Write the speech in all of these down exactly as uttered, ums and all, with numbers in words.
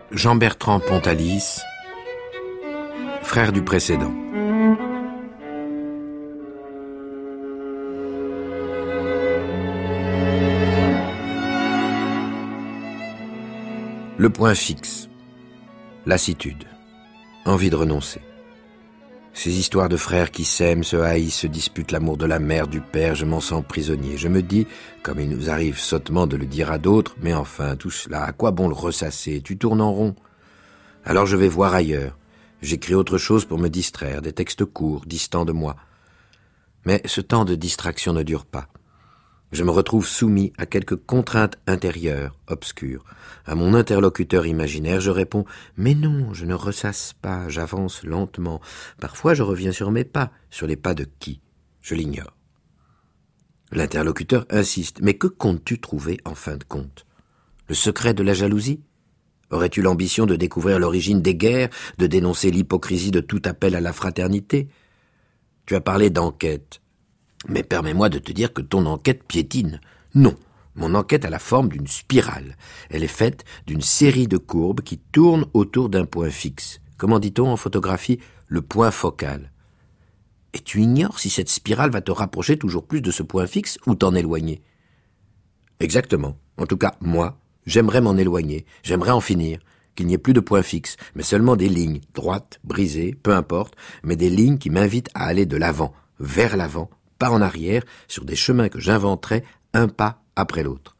Jean-Bertrand Pontalis, frère du précédent. Le point fixe, lassitude, envie de renoncer. Ces histoires de frères qui s'aiment, se haïssent, se disputent l'amour de la mère, du père, je m'en sens prisonnier. Je me dis, comme il nous arrive sottement de le dire à d'autres, mais enfin, tout cela, à quoi bon le ressasser? Tu tournes en rond. Alors je vais voir ailleurs. J'écris autre chose pour me distraire, des textes courts, distants de moi. Mais ce temps de distraction ne dure pas. Je me retrouve soumis à quelques contraintes intérieures, obscures. À mon interlocuteur imaginaire, je réponds « Mais non, je ne ressasse pas, j'avance lentement. Parfois, je reviens sur mes pas. Sur les pas de qui? Je l'ignore. » L'interlocuteur insiste « Mais que comptes-tu trouver en fin de compte? Le secret de la jalousie? Aurais-tu l'ambition de découvrir l'origine des guerres, de dénoncer l'hypocrisie de tout appel à la fraternité? Tu as parlé d'enquête. Mais permets-moi de te dire que ton enquête piétine. Non, mon enquête a la forme d'une spirale. Elle est faite d'une série de courbes qui tournent autour d'un point fixe. Comment dit-on en photographie? Le point focal. Et tu ignores si cette spirale va te rapprocher toujours plus de ce point fixe ou t'en éloigner? Exactement. En tout cas, moi, j'aimerais m'en éloigner. J'aimerais en finir. Qu'il n'y ait plus de point fixe, mais seulement des lignes, droites, brisées, peu importe, mais des lignes qui m'invitent à aller de l'avant, vers l'avant, pas en arrière, sur des chemins que j'inventerai un pas après l'autre.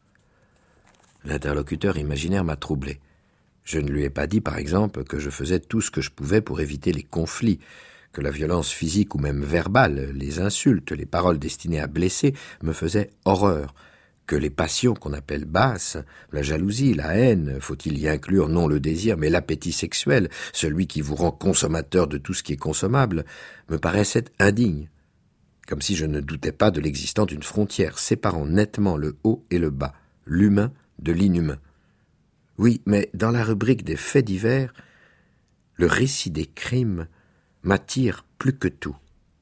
L'interlocuteur imaginaire m'a troublé. Je ne lui ai pas dit, par exemple, que je faisais tout ce que je pouvais pour éviter les conflits, que la violence physique ou même verbale, les insultes, les paroles destinées à blesser, me faisaient horreur, que les passions qu'on appelle basses, la jalousie, la haine, faut-il y inclure non le désir, mais l'appétit sexuel, celui qui vous rend consommateur de tout ce qui est consommable, me paraissaient indignes. Comme si je ne doutais pas de l'existence d'une frontière séparant nettement le haut et le bas, l'humain de l'inhumain. Oui, mais dans la rubrique des faits divers, le récit des crimes m'attire plus que tout.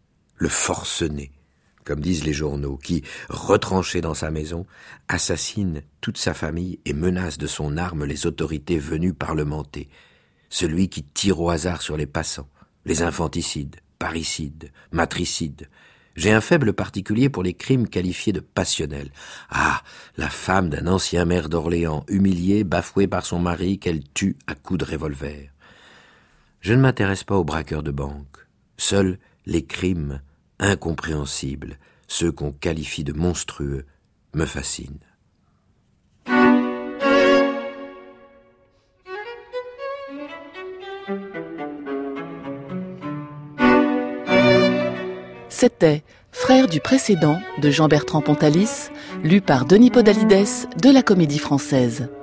Le forcené, comme disent les journaux, qui, retranché dans sa maison, assassine toute sa famille et menace de son arme les autorités venues parlementer. Celui qui tire au hasard sur les passants, les infanticides, parricides, matricides. J'ai un faible particulier pour les crimes qualifiés de passionnels. Ah, la femme d'un ancien maire d'Orléans, humiliée, bafouée par son mari, qu'elle tue à coups de revolver. Je ne m'intéresse pas aux braqueurs de banque. Seuls les crimes incompréhensibles, ceux qu'on qualifie de monstrueux, me fascinent. C'était Frère du précédent de Jean-Bertrand Pontalis, lu par Denis Podalides de la Comédie Française.